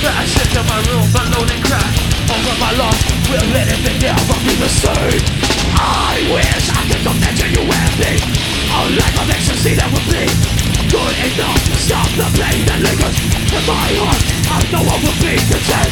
Crash into my room, alone and crack. Over my loss, will let it never be the same. I wish I could imagine you and me. A life of ecstasy that would be good enough to stop the pain that lingers in my heart. I know I will be content.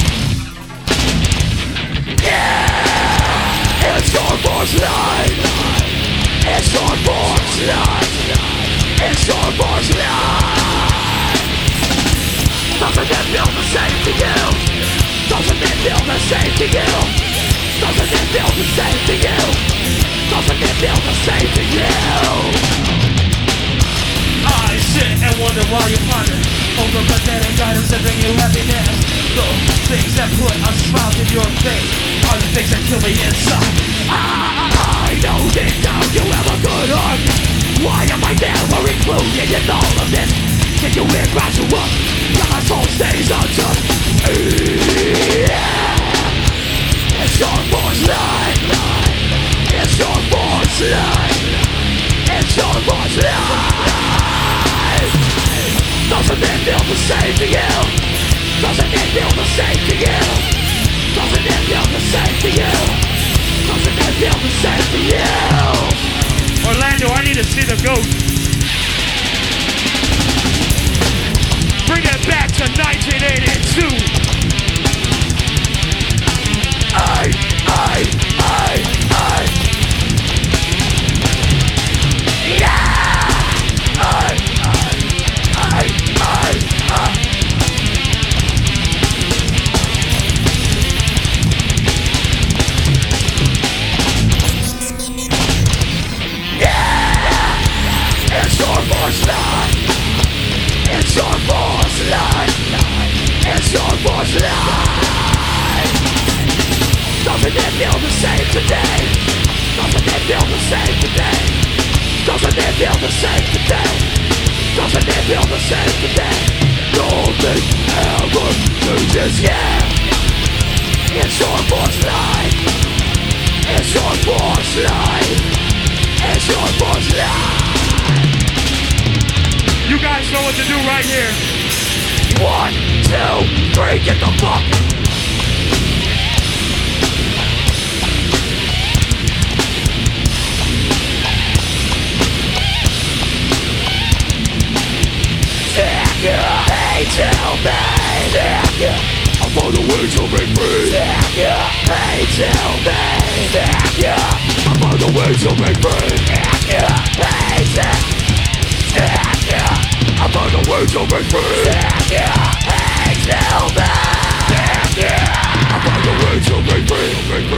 Yeah, it's your force life. It's your force life. It's your force life. Doesn't it feel the same to you? Doesn't it feel the same to you? Doesn't it feel the same to you? Doesn't it feel the same to you? I sit and wonder while you ponder over pathetic guidance that bring you happiness. The things that put a smile to your face are the things that kill me inside. I know deep down you have a good heart. Why am I never included in all of this? Can you hear crash you up? But my soul stays untouched. It's your force life. It's your force life. It's your force life. Doesn't it feel the same to you? Doesn't it feel the same to you? Doesn't it feel the same to you? Doesn't it feel the same to you? Orlando, I need to see the ghost. Bring it back to 1982. It's your force life. It's your force life. It's your force life. Doesn't it feel the same today? Doesn't it feel the same today? Doesn't it feel the same today? Doesn't it feel the same today? Nothing ever changes, yeah. It's your force life. It's your force life. It's your force life. You guys know what to do right here. 1, 2, 3, get the fuck. Hey, tell me. I'm on the way to make free. Hey, tell me. I'm on the way to make free. Hey, I'm on the way to make free. Hey, tell me. I'm on the way to make free.